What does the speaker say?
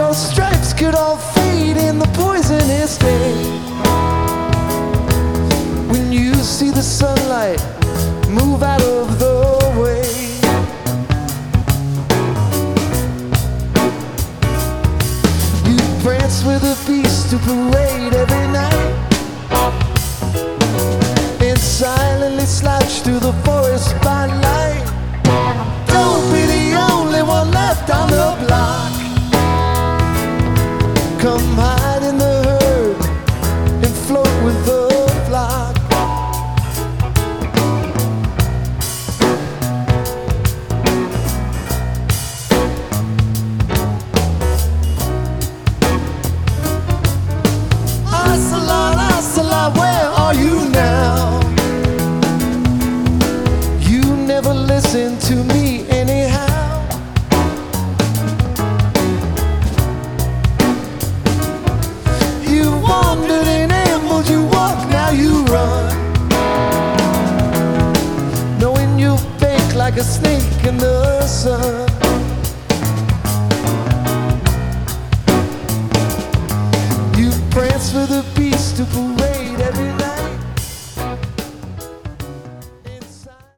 your stripes could all fade in the poisonous day. When you see the sunlight move out of the way, you prance with a beast to parade every night, and silently slouch through the forest by night. Don't be the only one left on the block. Come hide in the herd and float with the flock. Aslan, Aslan, where are you now? You never listen to me anyhow. You wandered in ambush, you walk, now you run, knowing you fake like a snake in the sun. You prance for the beast to parade